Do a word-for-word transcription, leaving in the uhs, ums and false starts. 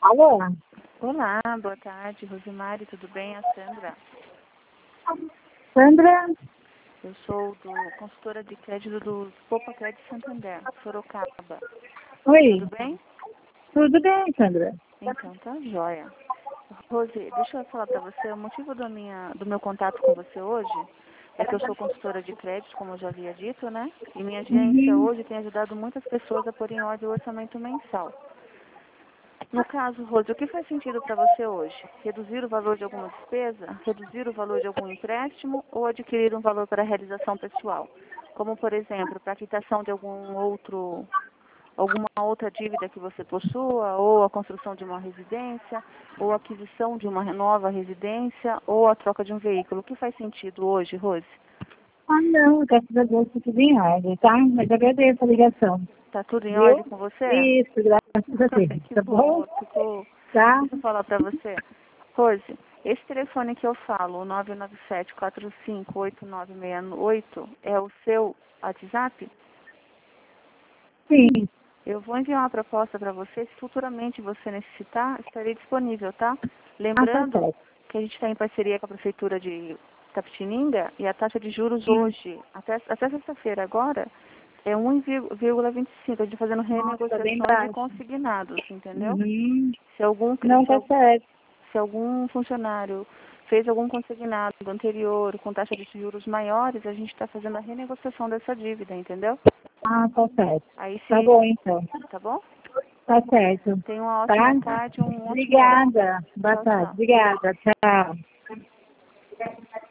Alô? Olá, boa tarde, Rosemary, tudo bem? A Sandra. Sandra? Eu sou do consultora de crédito do Popa Crédito Santander, Sorocaba. Oi, Tudo bem? tudo bem, Sandra? Então, tá joia. Rose, deixa eu falar para você, o motivo do, minha, do meu contato com você hoje é que eu sou consultora de crédito, como eu já havia dito, né? E minha agência Uhum. hoje tem ajudado muitas pessoas a pôr em ordem o orçamento mensal. No caso, Rose, o que faz sentido para você hoje? Reduzir o valor de alguma despesa? Reduzir o valor de algum empréstimo? Ou adquirir um valor para a realização pessoal? Como, por exemplo, para a quitação de algum outro, alguma outra dívida que você possua, ou a construção de uma residência, ou a aquisição de uma nova residência, ou a troca de um veículo. O que faz sentido hoje, Rose? Ah, não, graças a Deus, tá tudo em ordem, tá? Mas agradeço a ligação, Tá tudo em ordem viu? com você? Isso, graças a Deus, Que tá bom? bom, ficou. Tá? Deixa eu falar para você. Rose, esse telefone que eu falo, o nove nove sete, quatro cinco, oito nove seis oito, é o seu WhatsApp? Sim. Eu vou enviar uma proposta para você. Se futuramente você necessitar, estarei disponível, tá? Ah, tá Lembrando certo. que a gente está em parceria com a Prefeitura de Tapetininga e a taxa de juros Sim. hoje, até, até sexta-feira agora, é um vírgula vinte e cinco. A gente está fazendo Nossa, bem renegociações de baixo. consignados, entendeu? Uhum. Se algum, Não, se, tá al- certo. se algum funcionário fez algum consignado anterior com taxa de juros maiores, a gente está fazendo a renegociação dessa dívida, entendeu? Ah, tá certo. Aí Tá se, bom, então. tá bom? Tá certo. Tenha uma Tá? ótima tarde, um ótimo ano. Obrigada. Boa Tchau, tarde. tchau. Obrigada. Tchau.